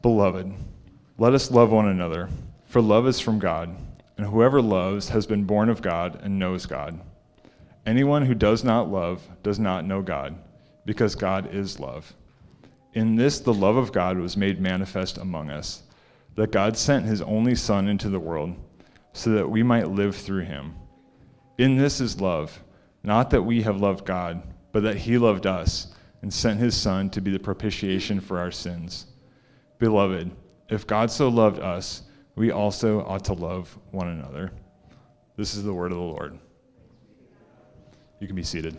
Beloved, let us love one another, for love is from God, and whoever loves has been born of God and knows God. Anyone who does not love does not know God, because God is love. In this the love of God was made manifest among us, that God sent his only Son into the world, so that we might live through him. In this is love, not that we have loved God, but that he loved us, and sent his Son to be the propitiation for our sins. Beloved, if God so loved us, we also ought to love one another. This is the word of the Lord. You can be seated.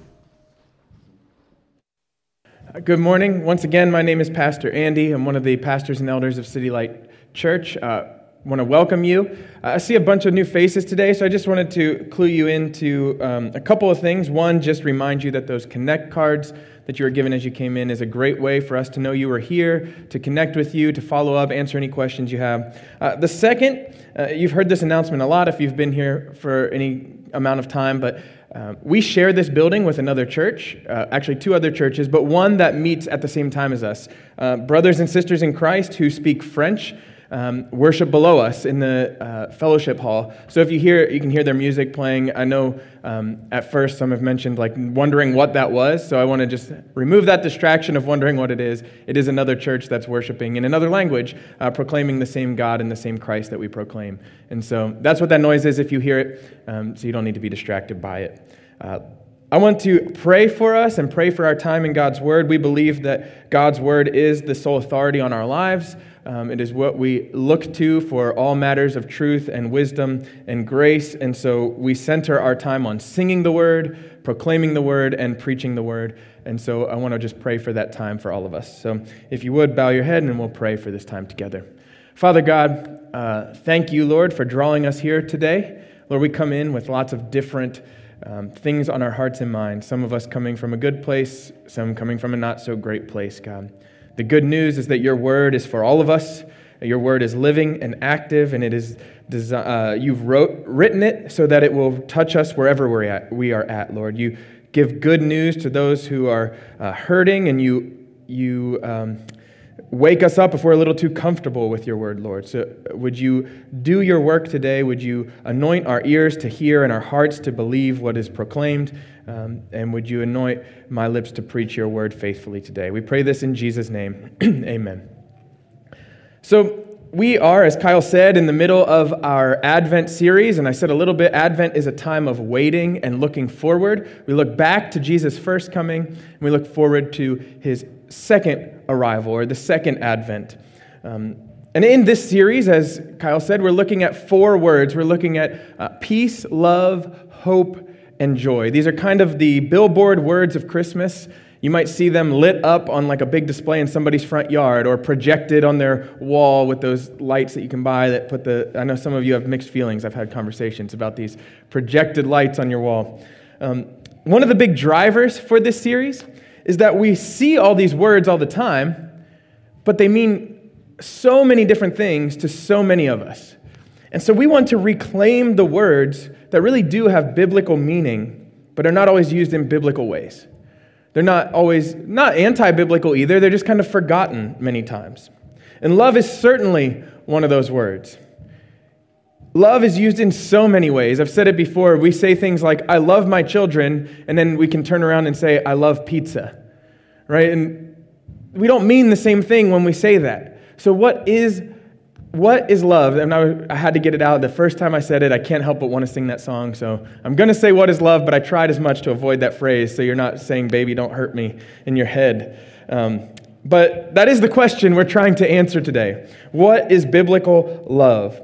Good morning. Once again, my name is Pastor Andy. I'm one of the pastors and elders of City Light Church. I want to welcome you. I see a bunch of new faces today, so I just wanted to clue you into a couple of things. One, just remind you that those Connect cards that you were given as you came in is a great way for us to know you are here, to connect with you, to follow up, answer any questions you have. The second, you've heard this announcement a lot if you've been here for any amount of time, but we share this building with another church, actually two other churches, but one that meets at the same time as us. Brothers and sisters in Christ who speak French worship below us in the fellowship hall. So if you can hear their music playing. I know at first some have mentioned wondering what that was, so I want to just remove that distraction of wondering what it is. It is another church that's worshiping in another language, proclaiming the same God and the same Christ that we proclaim. And so that's what that noise is if you hear it, so you don't need to be distracted by it. I want to pray for us and pray for our time in God's Word. We believe that God's Word is the sole authority on our lives. It is what we look to for all matters of truth and wisdom and grace. And so we center our time on singing the Word, proclaiming the Word, and preaching the Word. And so I want to just pray for that time for all of us. So if you would, bow your head and we'll pray for this time together. Father God, thank you, Lord, for drawing us here today. Lord, we come in with lots of different things on our hearts and minds. Some of us coming from a good place, some coming from a not so great place, God. The good news is that your word is for all of us. Your word is living and active, and it is you've written it so that it will touch us wherever we are at, Lord. You give good news to those who are hurting, and you wake us up if we're a little too comfortable with your word, Lord. So would you do your work today? Would you anoint our ears to hear and our hearts to believe what is proclaimed? And would you anoint my lips to preach your word faithfully today? We pray this in Jesus' name. Amen. So we are, as Kyle said, in the middle of our Advent series. And I said a little bit, Advent is a time of waiting and looking forward. We look back to Jesus' first coming, and we look forward to his second arrival, or the second Advent. And in this series, as Kyle said, we're looking at 4 words. We're looking at peace, love, hope, and joy. These are kind of the billboard words of Christmas. You might see them lit up on a big display in somebody's front yard, or projected on their wall with those lights that you can buy that I know some of you have mixed feelings. I've had conversations about these projected lights on your wall. One of the big drivers for this series is that we see all these words all the time, but they mean so many different things to so many of us. And so we want to reclaim the words that really do have biblical meaning, but are not always used in biblical ways. They're not anti-biblical either, they're just kind of forgotten many times. And love is certainly one of those words. Love is used in so many ways. I've said it before. We say things like, I love my children, and then we can turn around and say, I love pizza, right? And we don't mean the same thing when we say that. So what is love? And I had to get it out. The first time I said it, I can't help but want to sing that song. So I'm going to say what is love, but I tried as much to avoid that phrase, so you're not saying, baby, don't hurt me in your head. But that is the question we're trying to answer today. What is biblical love?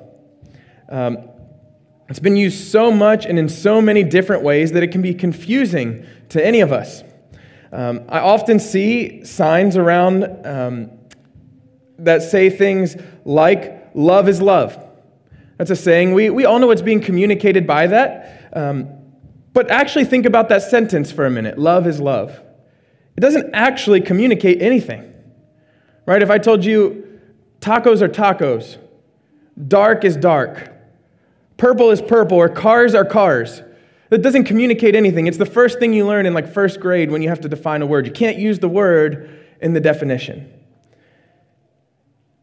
It's been used so much and in so many different ways that it can be confusing to any of us. I often see signs around that say things like, love is love. That's a saying. We all know what's being communicated by that. But actually think about that sentence for a minute. Love is love. It doesn't actually communicate anything. Right? If I told you tacos are tacos, dark is dark, purple is purple, or cars are cars, that doesn't communicate anything. It's the first thing you learn in first grade when you have to define a word. You can't use the word in the definition.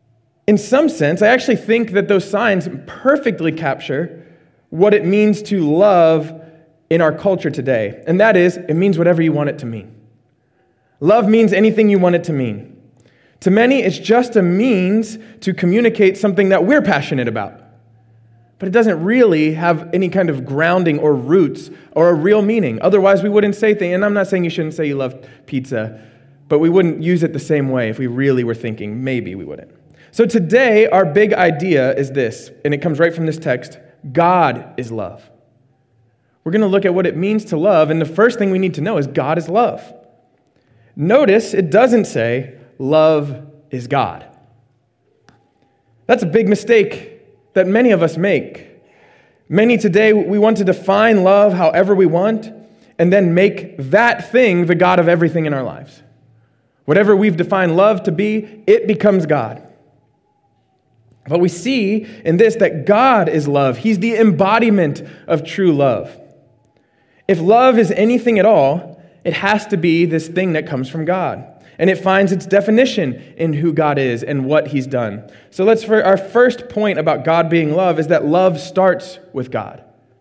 in some sense, I actually think that those signs perfectly capture what it means to love in our culture today. And that is, it means whatever you want it to mean. Love means anything you want it to mean. To many, it's just a means to communicate something that we're passionate about. But it doesn't really have any kind of grounding or roots or a real meaning. Otherwise, we wouldn't say things. And I'm not saying you shouldn't say you love pizza, but we wouldn't use it the same way if we really were thinking. Maybe we wouldn't. So today, our big idea is this, and it comes right from this text. God is love. We're going to look at what it means to love, and the first thing we need to know is God is love. Notice it doesn't say love is God. That's a big mistake that many of us make. Many today, we want to define love however we want, and then make that thing the God of everything in our lives. Whatever we've defined love to be, it becomes God. But we see in this that God is love. He's the embodiment of true love. If love is anything at all, it has to be this thing that comes from God. And it finds its definition in who God is and what He's done. So our first point about God being love is that love starts with God.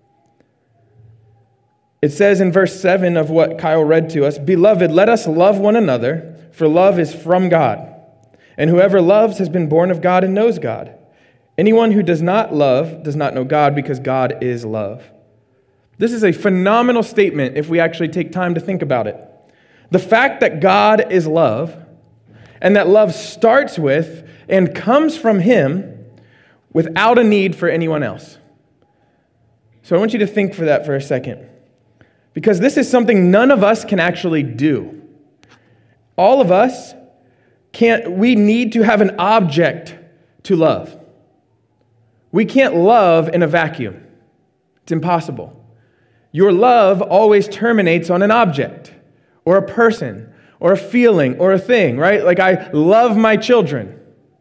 It says in verse 7 of what Kyle read to us, "Beloved, let us love one another, for love is from God. And whoever loves has been born of God and knows God. Anyone who does not love does not know God, because God is love." This is a phenomenal statement if we actually take time to think about it. The fact that God is love, and that love starts with and comes from Him without a need for anyone else. So I want you to think for that for a second, because this is something none of us can actually do. All of us we need to have an object to love. We can't love in a vacuum. It's impossible. Your love always terminates on an object, or a person, or a feeling, or a thing, right? Like, I love my children.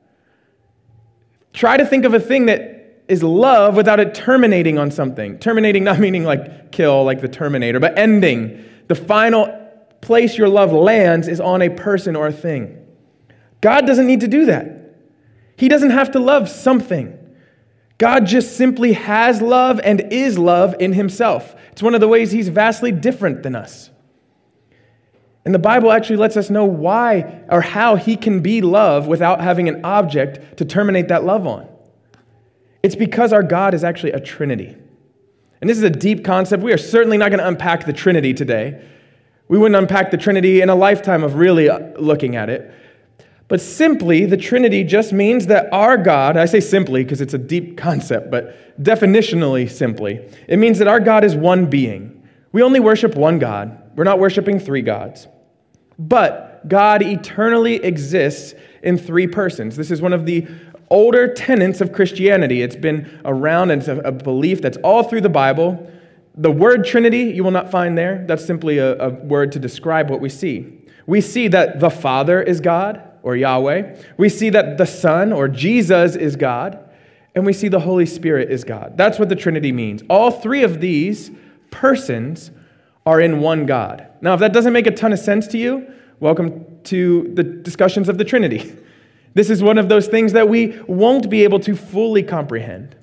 Try to think of a thing that is love without it terminating on something. Terminating not meaning like kill, like the Terminator, but ending. The final place your love lands is on a person or a thing. God doesn't need to do that. He doesn't have to love something. God just simply has love and is love in Himself. It's one of the ways He's vastly different than us. And the Bible actually lets us know why or how He can be love without having an object to terminate that love on. It's because our God is actually a Trinity. And this is a deep concept. We are certainly not going to unpack the Trinity today. We wouldn't unpack the Trinity in a lifetime of really looking at it. But simply, the Trinity just means that our God, I say simply because it's a deep concept, but definitionally simply, it means that our God is one being. We only worship one God. We're not worshiping three gods. But God eternally exists in three persons. This is one of the older tenets of Christianity. It's been around, and it's a belief that's all through the Bible. The word Trinity, you will not find there. That's simply a word to describe what we see. We see that the Father is God, or Yahweh. We see that the Son, or Jesus, is God. And we see the Holy Spirit is God. That's what the Trinity means. All three of these persons are in one God. Now, if that doesn't make a ton of sense to you, welcome to the discussions of the Trinity. This is one of those things that we won't be able to fully comprehend.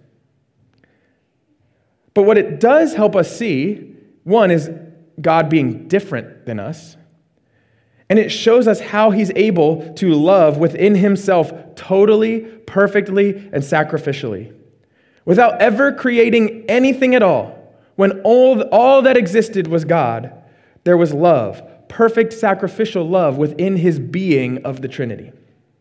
But what it does help us see, one, is God being different than us. And it shows us how He's able to love within Himself totally, perfectly, and sacrificially. Without ever creating anything at all. When all that existed was God, there was love, perfect sacrificial love within His being of the Trinity.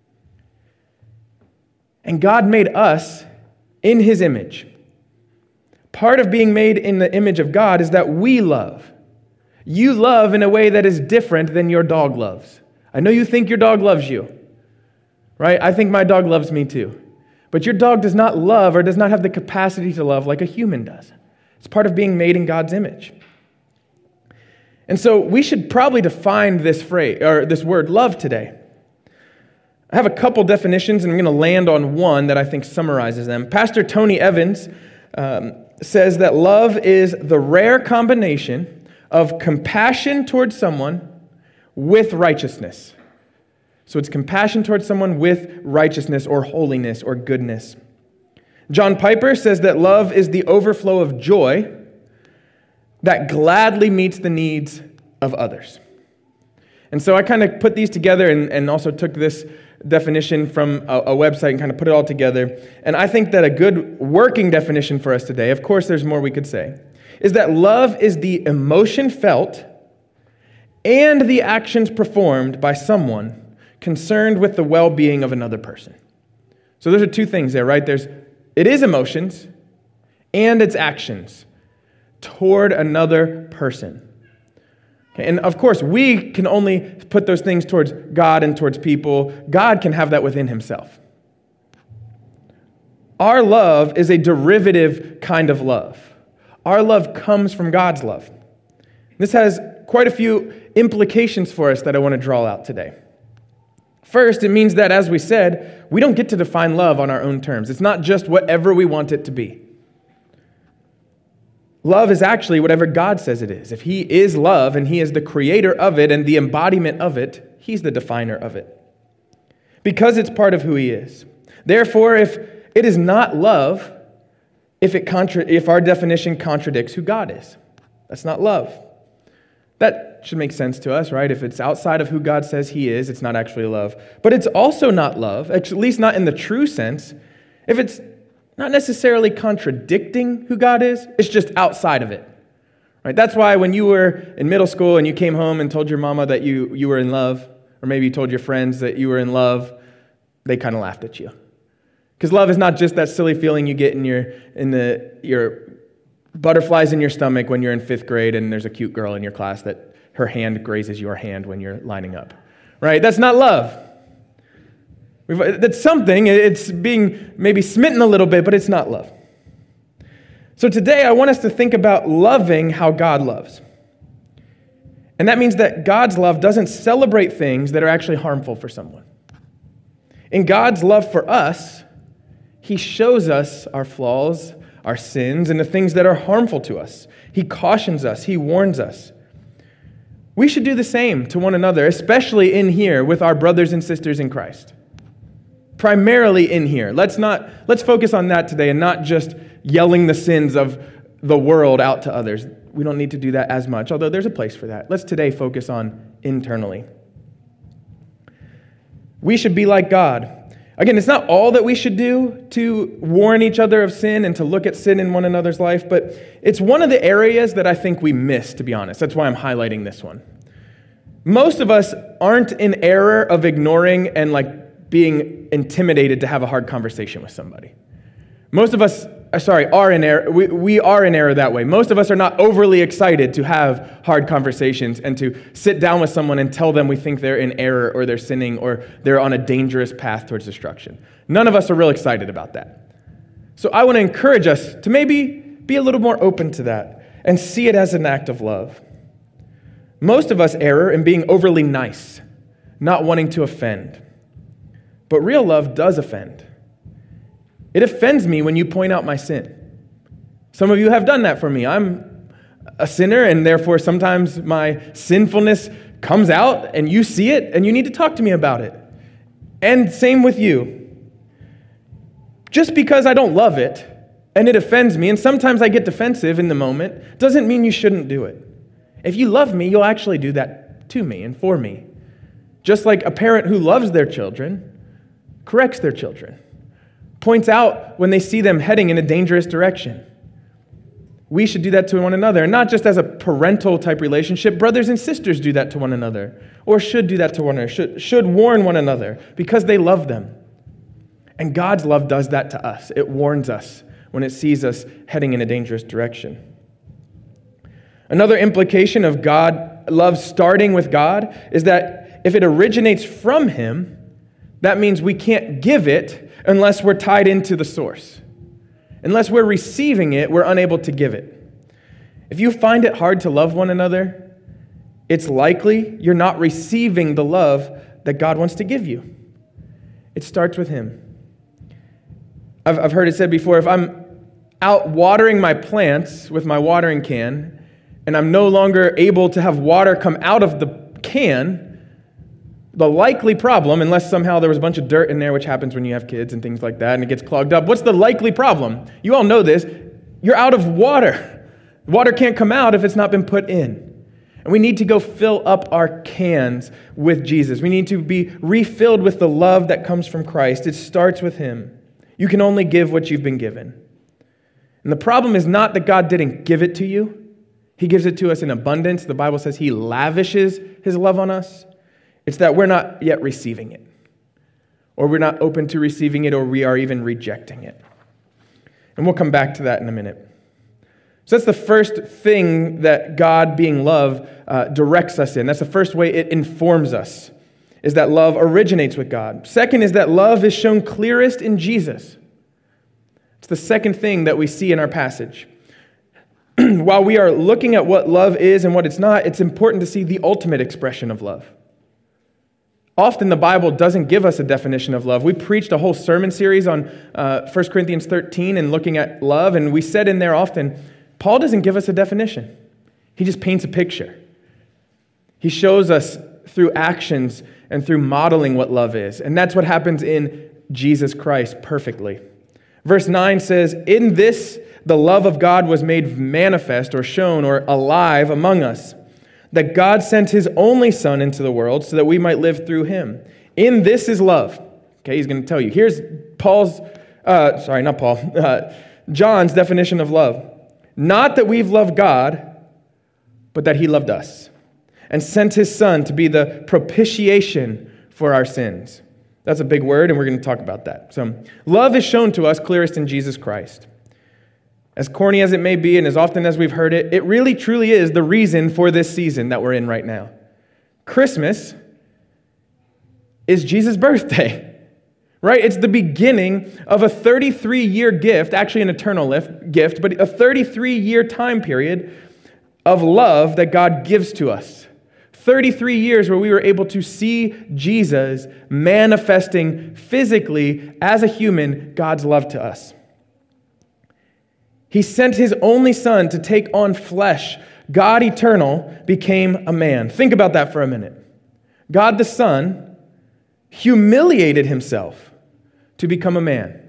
And God made us in His image. Part of being made in the image of God is that we love. You love in a way that is different than your dog loves. I know you think your dog loves you, right? I think my dog loves me too. But your dog does not love or does not have the capacity to love like a human does. It's part of being made in God's image. And so we should probably define this phrase or this word love today. I have a couple definitions, and I'm going to land on one that I think summarizes them. Pastor Tony Evans says that love is the rare combination of compassion towards someone with righteousness. So it's compassion towards someone with righteousness or holiness or goodness. John Piper says that love is the overflow of joy that gladly meets the needs of others. And so I kind of put these together and also took this definition from a website and kind of put it all together. And I think that a good working definition for us today, of course there's more we could say, is that love is the emotion felt and the actions performed by someone concerned with the well-being of another person. So those are two things there, right? It is emotions and it's actions toward another person. Okay? And of course, we can only put those things towards God and towards people. God can have that within himself. Our love is a derivative kind of love. Our love comes from God's love. This has quite a few implications for us that I want to draw out today. First, it means that, as we said, we don't get to define love on our own terms. It's not just whatever we want it to be. Love is actually whatever God says it is. If he is love and he is the creator of it and the embodiment of it, he's the definer of it. Because it's part of who he is. Therefore, if it is not love, if our definition contradicts who God is, that's not love. That should make sense to us, right? If it's outside of who God says he is, it's not actually love. But it's also not love, at least not in the true sense, if it's not necessarily contradicting who God is, it's just outside of it. Right? That's why when you were in middle school and you came home and told your mama that you were in love, or maybe you told your friends that you were in love, they kind of laughed at you. Because love is not just that silly feeling you get in your butterflies in your stomach when you're in 5th grade and there's a cute girl in your class that her hand grazes your hand when you're lining up. Right? That's not love. That's something. It's being maybe smitten a little bit, but it's not love. So today I want us to think about loving how God loves. And that means that God's love doesn't celebrate things that are actually harmful for someone. In God's love for us, he shows us our flaws, our sins, and the things that are harmful to us. He cautions us. He warns us. We should do the same to one another, especially in here with our brothers and sisters in Christ. Primarily in here. Let's focus on that today and not just yelling the sins of the world out to others. We don't need to do that as much, although there's a place for that. Let's today focus on internally. We should be like God. Again, it's not all that we should do to warn each other of sin and to look at sin in one another's life, but it's one of the areas that I think we miss, to be honest. That's why I'm highlighting this one. Most of us aren't in error of ignoring and being intimidated to have a hard conversation with somebody. Most of us, are in error. We are in error that way. Most of us are not overly excited to have hard conversations and to sit down with someone and tell them we think they're in error or they're sinning or they're on a dangerous path towards destruction. None of us are real excited about that. So I want to encourage us to maybe be a little more open to that and see it as an act of love. Most of us err in being overly nice, not wanting to offend. But real love does offend. It offends me when you point out my sin. Some of you have done that for me. I'm a sinner, and therefore sometimes my sinfulness comes out, and you see it, and you need to talk to me about it. And same with you. Just because I don't love it, and it offends me, and sometimes I get defensive in the moment, doesn't mean you shouldn't do it. If you love me, you'll actually do that to me and for me. Just like a parent who loves their children corrects their children. Points out when they see them heading in a dangerous direction. We should do that to one another, and not just as a parental type relationship. Brothers and sisters do that to one another, or should do that to one another, should warn one another because they love them. And God's love does that to us. It warns us when it sees us heading in a dangerous direction. Another implication of God love starting with God is that if it originates from him, that means we can't give it unless we're tied into the source. Unless we're receiving it, we're unable to give it. If you find it hard to love one another, it's likely you're not receiving the love that God wants to give you. It starts with him. I've heard it said before, if I'm out watering my plants with my watering can, and I'm no longer able to have water come out of the can, the likely problem, unless somehow there was a bunch of dirt in there, which happens when you have kids and things like that, and it gets clogged up. What's the likely problem? You all know this. You're out of water. Water can't come out if it's not been put in. And we need to go fill up our cans with Jesus. We need to be refilled with the love that comes from Christ. It starts with Him. You can only give what you've been given. And the problem is not that God didn't give it to you. He gives it to us in abundance. The Bible says He lavishes His love on us. It's that we're not yet receiving it, or we're not open to receiving it, or we are even rejecting it. And we'll come back to that in a minute. So that's the first thing that God, being love, directs us in. That's the first way it informs us, is that love originates with God. Second is that love is shown clearest in Jesus. It's the second thing that we see in our passage. While we are looking at what love is and what it's not, it's important to see the ultimate expression of love. Often the Bible doesn't give us a definition of love. We preached a whole sermon series on 1 Corinthians 13 and looking at love, and we said in there often, Paul doesn't give us a definition. He just paints a picture. He shows us through actions and through modeling what love is, and that's what happens in Jesus Christ perfectly. Verse 9 says, "In this the love of God was made manifest or shown or alive among us, that God sent His only Son into the world so that we might live through Him. In this is love." Okay, he's going to tell you. Here's John's definition of love. "Not that we've loved God, but that He loved us, and sent His Son to be the propitiation for our sins." That's a big word, and we're going to talk about that. So, love is shown to us clearest in Jesus Christ. As corny as it may be, and as often as we've heard it, it really truly is the reason for this season that we're in right now. Christmas is Jesus' birthday, right? It's the beginning of a 33-year gift, actually an eternal gift, but a 33-year time period of love that God gives to us. 33 years where we were able to see Jesus manifesting physically as a human God's love to us. He sent His only Son to take on flesh. God eternal became a man. Think about that for a minute. God the Son humiliated Himself to become a man.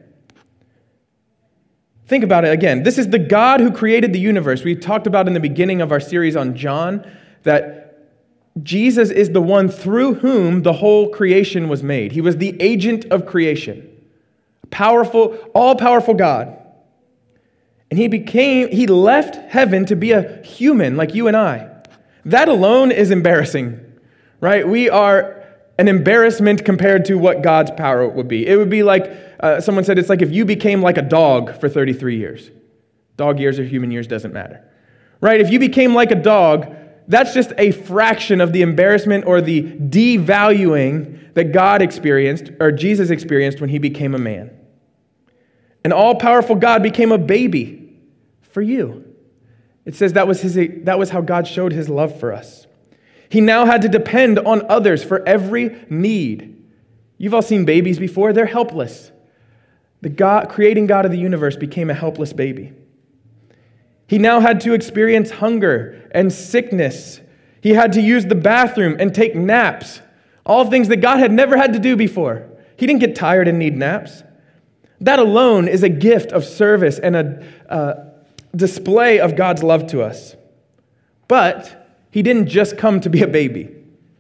Think about it again. This is the God who created the universe. We talked about in the beginning of our series on John that Jesus is the one through whom the whole creation was made. He was the agent of creation. Powerful, all-powerful God. And he left heaven to be a human like you and I. That alone is embarrassing, right? We are an embarrassment compared to what God's power would be. It would be like, someone said, it's like if you became like a dog for 33 years. Dog years or human years doesn't matter, right? If you became like a dog, that's just a fraction of the embarrassment or the devaluing that God experienced, or Jesus experienced when He became a man. An all-powerful God became a baby for you. It says that was how God showed His love for us. He now had to depend on others for every need. You've all seen babies before. They're helpless. The creating God of the universe became a helpless baby. He now had to experience hunger and sickness. He had to use the bathroom and take naps. All things that God had never had to do before. He didn't get tired and need naps. That alone is a gift of service and a display of God's love to us. But He didn't just come to be a baby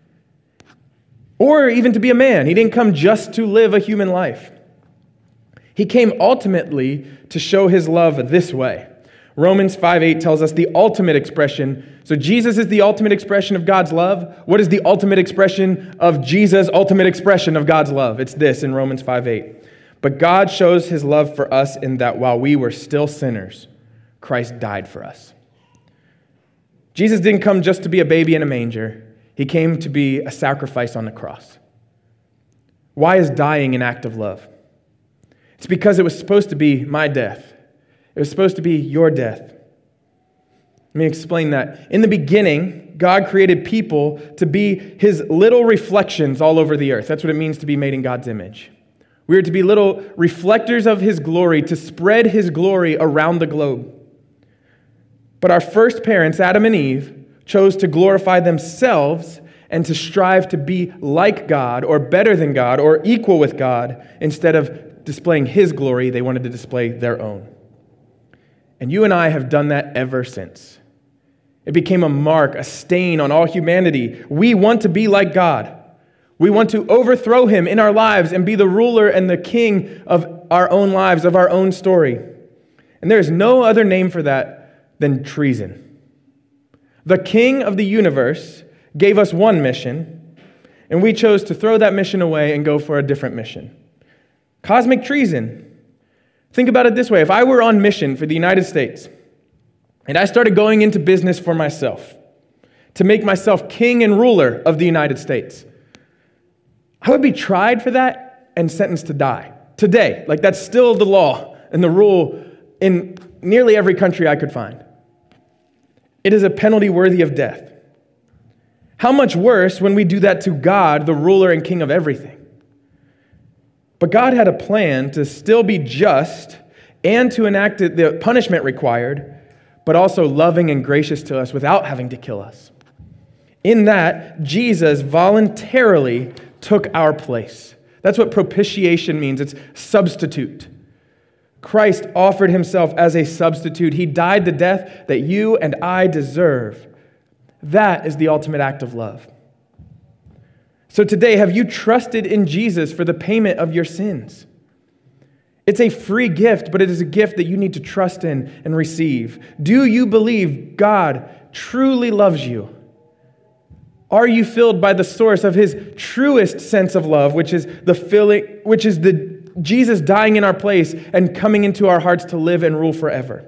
or even to be a man. He didn't come just to live a human life. He came ultimately to show His love this way. Romans 5:8 tells us the ultimate expression. So Jesus is the ultimate expression of God's love. What is the ultimate expression of Jesus' ultimate expression of God's love? It's this in Romans 5:8. But God shows His love for us in that while we were still sinners, Christ died for us. Jesus didn't come just to be a baby in a manger. He came to be a sacrifice on the cross. Why is dying an act of love? It's because it was supposed to be my death. It was supposed to be your death. Let me explain that. In the beginning, God created people to be His little reflections all over the earth. That's what it means to be made in God's image. We are to be little reflectors of His glory, to spread His glory around the globe. But our first parents, Adam and Eve, chose to glorify themselves and to strive to be like God or better than God or equal with God. Instead of displaying His glory, they wanted to display their own. And you and I have done that ever since. It became a mark, a stain on all humanity. We want to be like God. We want to overthrow Him in our lives and be the ruler and the king of our own lives, of our own story. And there is no other name for that than treason. The King of the universe gave us one mission, and we chose to throw that mission away and go for a different mission. Cosmic treason. Think about it this way. If I were on mission for the United States, and I started going into business for myself, to make myself king and ruler of the United States, I would be tried for that and sentenced to die. Today, like that's still the law and the rule in nearly every country I could find. It is a penalty worthy of death. How much worse when we do that to God, the ruler and king of everything. But God had a plan to still be just and to enact the punishment required, but also loving and gracious to us without having to kill us. In that, Jesus voluntarily took our place. That's what propitiation means. It's substitute. Christ offered Himself as a substitute. He died the death that you and I deserve. That is the ultimate act of love. So today, have you trusted in Jesus for the payment of your sins? It's a free gift, but it is a gift that you need to trust in and receive. Do you believe God truly loves you? Are you filled by the source of His truest sense of love, which is the Jesus dying in our place and coming into our hearts to live and rule forever?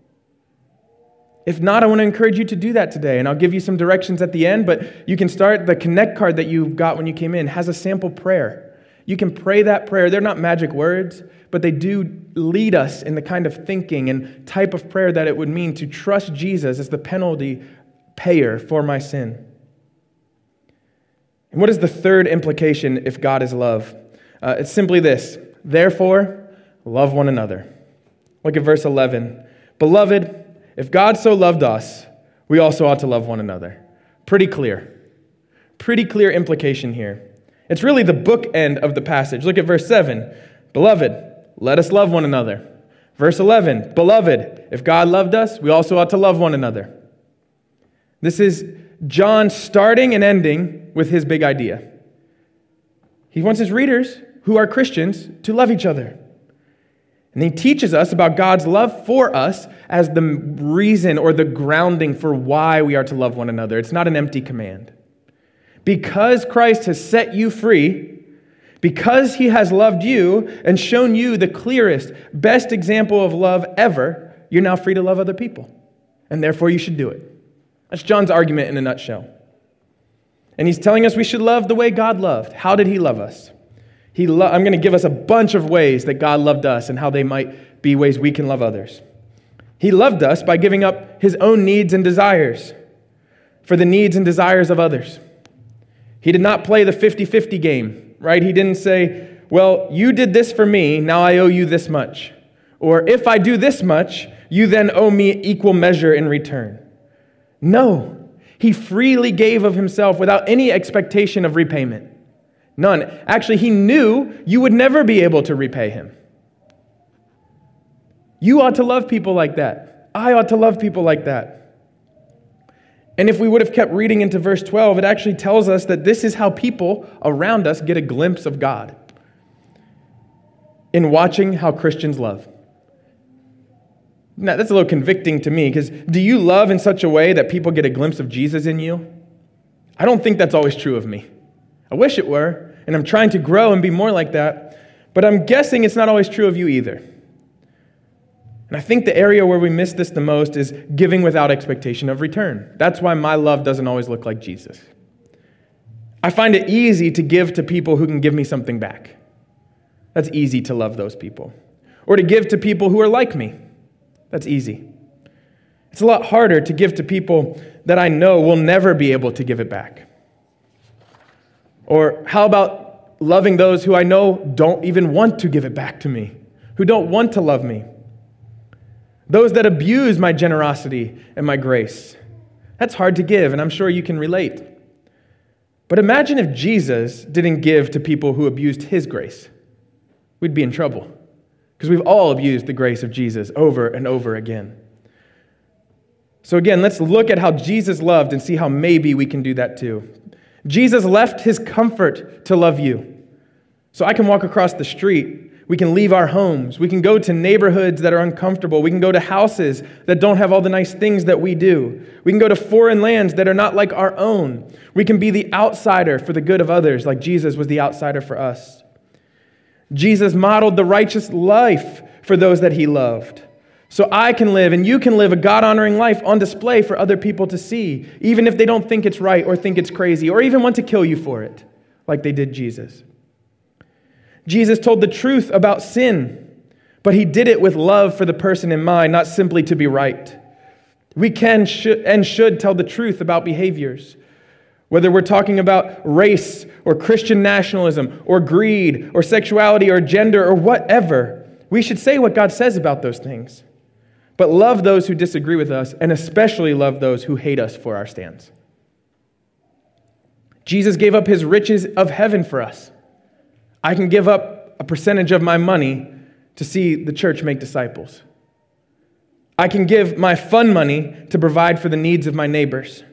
If not, I want to encourage you to do that today, and I'll give you some directions at the end, but you can start. The Connect card that you got when you came in has a sample prayer. You can pray that prayer. They're not magic words, but they do lead us in the kind of thinking and type of prayer that it would mean to trust Jesus as the penalty payer for my sin. And what is the third implication if God is love? It's simply this: therefore, love one another. Look at verse 11. Beloved, if God so loved us, we also ought to love one another. Pretty clear. Pretty clear implication here. It's really the bookend of the passage. Look at verse 7. Beloved, let us love one another. Verse 11. Beloved, if God loved us, we also ought to love one another. This is John starting and ending with his big idea. He wants his readers, who are Christians, to love each other. And he teaches us about God's love for us as the reason or the grounding for why we are to love one another. It's not an empty command. Because Christ has set you free, because He has loved you and shown you the clearest, best example of love ever, you're now free to love other people. And therefore you should do it. That's John's argument in a nutshell. And he's telling us we should love the way God loved. How did He love us? I'm going to give us a bunch of ways that God loved us and how they might be ways we can love others. He loved us by giving up His own needs and desires for the needs and desires of others. He did not play the 50-50 game, right? He didn't say, well, you did this for me, now I owe you this much. Or if I do this much, you then owe me equal measure in return. No, He freely gave of Himself without any expectation of repayment. None. Actually, He knew you would never be able to repay Him. You ought to love people like that. I ought to love people like that. And if we would have kept reading into verse 12, it actually tells us that this is how people around us get a glimpse of God. In watching how Christians love. Now, that's a little convicting to me, because do you love in such a way that people get a glimpse of Jesus in you? I don't think that's always true of me. I wish it were, and I'm trying to grow and be more like that, but I'm guessing it's not always true of you either. And I think the area where we miss this the most is giving without expectation of return. That's why my love doesn't always look like Jesus. I find it easy to give to people who can give me something back. That's easy to love those people. Or to give to people who are like me. That's easy. It's a lot harder to give to people that I know will never be able to give it back. Or how about loving those who I know don't even want to give it back to me, who don't want to love me? Those that abuse my generosity and my grace. That's hard to give, and I'm sure you can relate. But imagine if Jesus didn't give to people who abused his grace. We'd be in trouble, because we've all abused the grace of Jesus over and over again. So again, let's look at how Jesus loved and see how maybe we can do that too. Jesus left his comfort to love you. So I can walk across the street. We can leave our homes. We can go to neighborhoods that are uncomfortable. We can go to houses that don't have all the nice things that we do. We can go to foreign lands that are not like our own. We can be the outsider for the good of others, like Jesus was the outsider for us. Jesus modeled the righteous life for those that he loved. So I can live and you can live a God-honoring life on display for other people to see, even if they don't think it's right or think it's crazy or even want to kill you for it, like they did Jesus. Jesus told the truth about sin, but he did it with love for the person in mind, not simply to be right. We can and should tell the truth about behaviors, whether we're talking about race or Christian nationalism or greed or sexuality or gender or whatever. We should say what God says about those things, but love those who disagree with us and especially love those who hate us for our stance. Jesus gave up his riches of heaven for us. I can give up a percentage of my money to see the church make disciples. I can give my fun money to provide for the needs of my neighbors.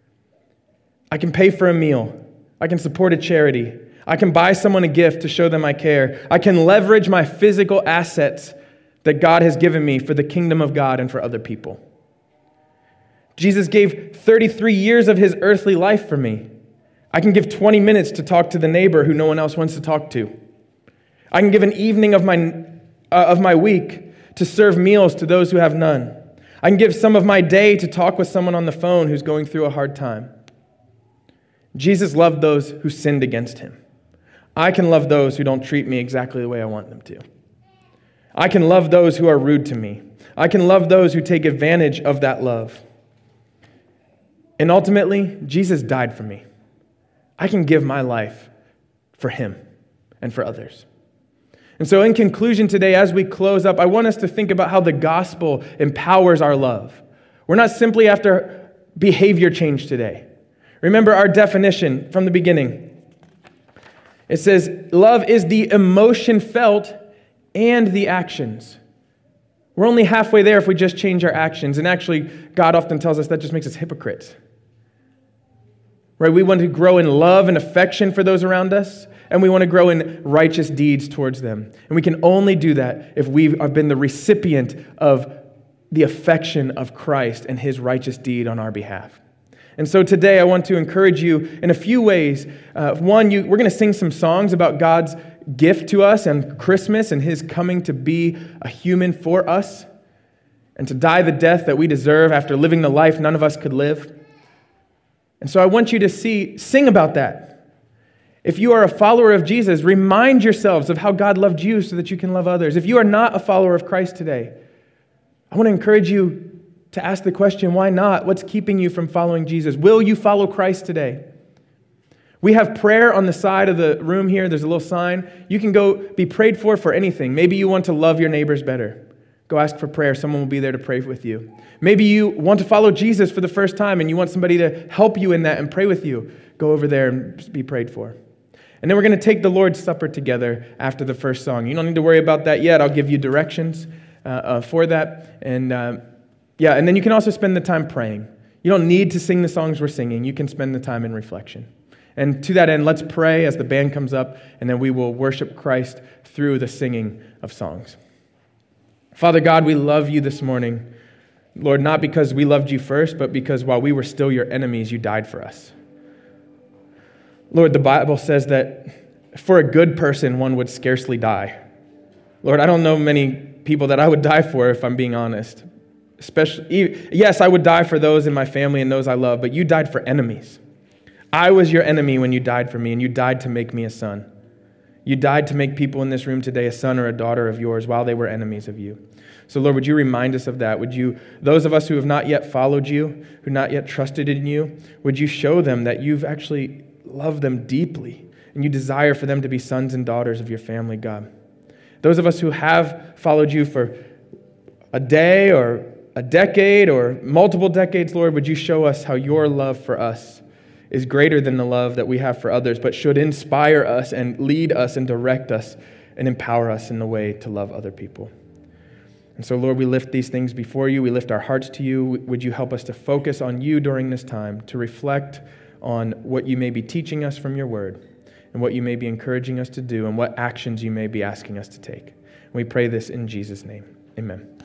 I can pay for a meal. I can support a charity. I can buy someone a gift to show them I care. I can leverage my physical assets that God has given me for the kingdom of God and for other people. Jesus gave 33 years of his earthly life for me. I can give 20 minutes to talk to the neighbor who no one else wants to talk to. I can give an evening of my week to serve meals to those who have none. I can give some of my day to talk with someone on the phone who's going through a hard time. Jesus loved those who sinned against him. I can love those who don't treat me exactly the way I want them to. I can love those who are rude to me. I can love those who take advantage of that love. And ultimately, Jesus died for me. I can give my life for him and for others. And so in conclusion today, as we close up, I want us to think about how the gospel empowers our love. We're not simply after behavior change today. Remember our definition from the beginning. It says, love is the emotion felt and the actions. We're only halfway there if we just change our actions. And actually, God often tells us that just makes us hypocrites. Right? We want to grow in love and affection for those around us, and we want to grow in righteous deeds towards them. And we can only do that if we have been the recipient of the affection of Christ and his righteous deed on our behalf. And so today I want to encourage you in a few ways. One, we're going to sing some songs about God's gift to us and Christmas and his coming to be a human for us and to die the death that we deserve after living the life none of us could live. And so I want you to sing about that. If you are a follower of Jesus, remind yourselves of how God loved you so that you can love others. If you are not a follower of Christ today, I want to encourage you to ask the question, why not? What's keeping you from following Jesus? Will you follow Christ today? We have prayer on the side of the room here. There's a little sign. You can go be prayed for anything. Maybe you want to love your neighbors better. Go ask for prayer. Someone will be there to pray with you. Maybe you want to follow Jesus for the first time and you want somebody to help you in that and pray with you. Go over there and be prayed for. And then we're going to take the Lord's Supper together after the first song. You don't need to worry about that yet. I'll give you directions for that. And then you can also spend the time praying. You don't need to sing the songs we're singing. You can spend the time in reflection. And to that end, let's pray as the band comes up, and then we will worship Christ through the singing of songs. Father God, we love you this morning. Lord, not because we loved you first, but because while we were still your enemies, you died for us. Lord, the Bible says that for a good person, one would scarcely die. Lord, I don't know many people that I would die for, if I'm being honest. Yes, I would die for those in my family and those I love, but you died for enemies. I was your enemy when you died for me, and you died to make me a son. You died to make people in this room today a son or a daughter of yours while they were enemies of you. So Lord, would you remind us of that? Would you, those of us who have not yet followed you, who not yet trusted in you, would you show them that you've actually loved them deeply and you desire for them to be sons and daughters of your family, God? Those of us who have followed you for a day or a decade or multiple decades, Lord, would you show us how your love for us is greater than the love that we have for others, but should inspire us and lead us and direct us and empower us in the way to love other people. And so, Lord, we lift these things before you. We lift our hearts to you. Would you help us to focus on you during this time, to reflect on what you may be teaching us from your word and what you may be encouraging us to do and what actions you may be asking us to take. And we pray this in Jesus' name. Amen.